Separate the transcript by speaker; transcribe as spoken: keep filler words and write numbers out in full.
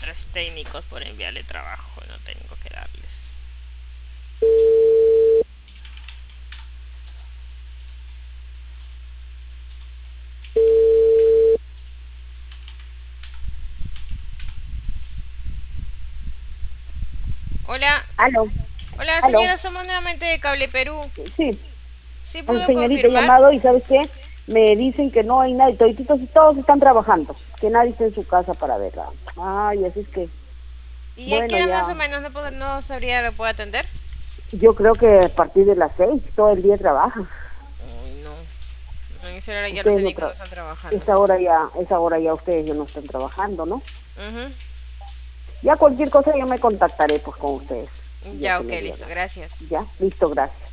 Speaker 1: tres técnicos por enviarle trabajo, no tengo que darles. Hola,
Speaker 2: Aló,
Speaker 1: hola
Speaker 2: aló.
Speaker 1: señora, somos nuevamente de Cable Perú.
Speaker 2: Sí,
Speaker 1: ¿Sí
Speaker 2: una
Speaker 1: pudo
Speaker 2: señorita he
Speaker 1: confirmar?
Speaker 2: llamado y ¿sabes qué? Me dicen que no hay nadie, todititos y todos están trabajando, que nadie está en su casa para verla. Ay, así es que,
Speaker 1: ¿Y a qué
Speaker 2: bueno,
Speaker 1: hora más o
Speaker 2: ya,
Speaker 1: menos no, pod- no sabría lo puedo atender?
Speaker 2: yo creo que a partir de las seis todo el día trabaja.
Speaker 1: Uy, no. En esa hora ya los
Speaker 2: Ustedes no
Speaker 1: técnicos no
Speaker 2: tra
Speaker 1: están trabajando.
Speaker 2: esa hora ya, esa hora ya ustedes ya no están trabajando, ¿no?
Speaker 1: Ujú.
Speaker 2: Ya cualquier cosa yo me contactaré pues con ustedes, ya
Speaker 1: Ya,
Speaker 2: que
Speaker 1: ok,
Speaker 2: me digan
Speaker 1: listo,
Speaker 2: algo.
Speaker 1: gracias.
Speaker 2: Ya, listo, gracias.